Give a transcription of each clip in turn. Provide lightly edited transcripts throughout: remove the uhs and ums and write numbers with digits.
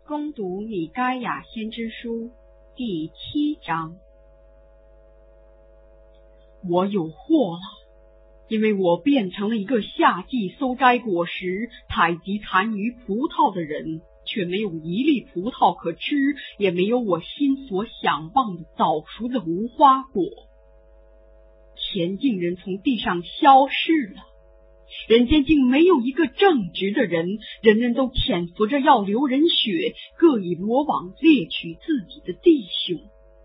攻读米该亚先知书第7章。我有祸了，因为我变成了一个夏季搜摘果实、采集残余葡萄的人，却没有一粒葡萄可吃，也没有我心所想望的早熟的无花果。前进人从地上消逝了，人间竟没有一个正直的人，人人都潜伏着要流人血，各以罗网猎取自己的弟兄。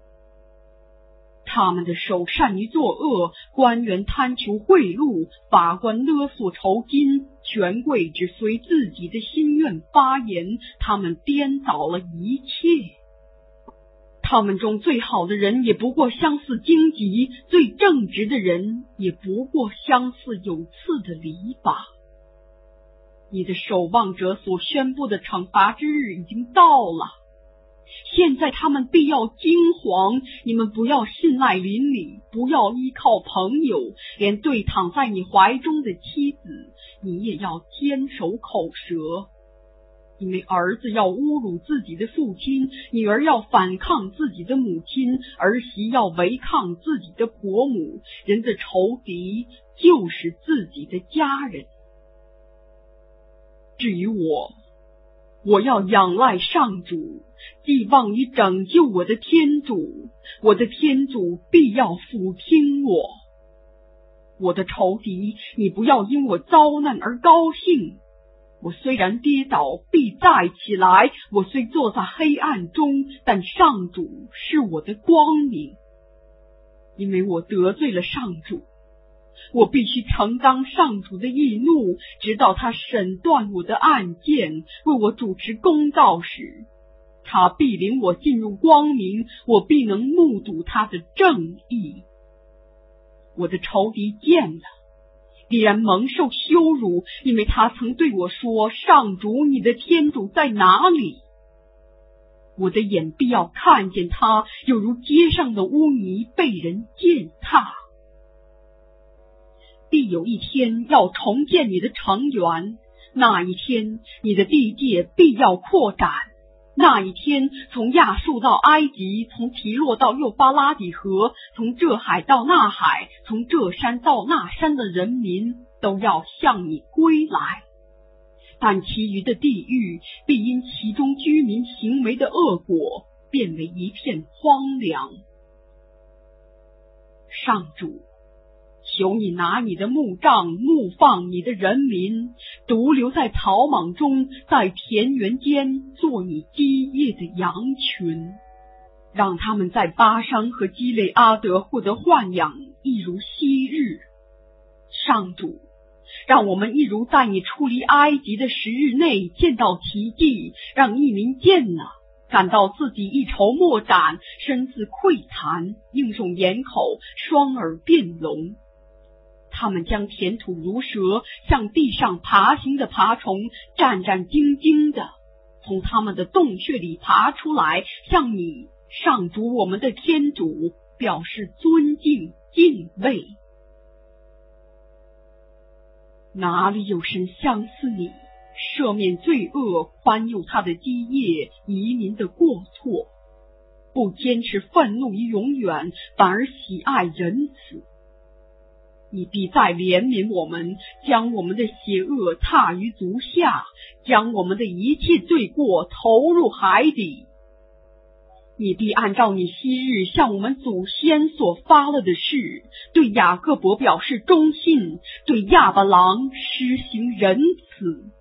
他们的手善于作恶，官员贪求贿赂，法官勒索酬金，权贵只随自己的心愿发言，他们颠倒了一切。他们中最好的人也不过相似荆棘，最正直的人也不过相似有刺的篱笆。你的守望者所宣布的惩罚之日已经到了，现在他们必要惊惶，你们不要信赖邻里，不要依靠朋友，连对躺在你怀中的妻子，你也要坚守口舌。因为儿子要侮辱自己的父亲，女儿要反抗自己的母亲，儿媳要违抗自己的婆母，人的仇敌就是自己的家人。至于我要仰赖上主，寄望于拯救我的天主，我的天主必要俯听我。我的仇敌，你不要因我遭难而高兴。我虽然跌倒，必再起来；我虽坐在黑暗中，但上主是我的光明。因为我得罪了上主，我必须承当上主的义怒，直到他审断我的案件，为我主持公道时，他必领我进入光明，我必能目睹他的正义。我的仇敌见了，必然蒙受羞辱，因为他曾对我说：上主你的天主在哪里？我的眼必要看见他，犹如街上的污泥被人践踏。必有一天要重建你的城垣，那一天你的地界必要扩展。那一天，从亚述到埃及，从提洛到幼发拉底河，从这海到那海，从这山到那山的人民都要向你归来。但其余的地域必因其中居民行为的恶果，变为一片荒凉。上主，求你拿你的木杖牧放你的人民，独留在草莽中，在田园间做你基业的羊群，让他们在巴珊和基列阿德获得豢养，一如昔日。上主，让我们一如在你出离埃及的10日内见到奇迹，让异民见了感到自己一筹莫展，身子溃残，应用眼口，双耳变聋。他们将填土如蛇，向地上爬行的爬虫战战兢兢的从他们的洞穴里爬出来，向你上主我们的天主表示尊敬敬畏。哪里有神相似你，赦免罪恶，宽宥他的基业，移民的过错，不坚持愤怒于永远，反而喜爱仁慈。你必再怜悯我们，将我们的邪恶踏于足下，将我们的一切罪过投入海底。你必按照你昔日向我们祖先所发了的誓，对雅各伯表示忠信，对亚巴郎施行仁慈。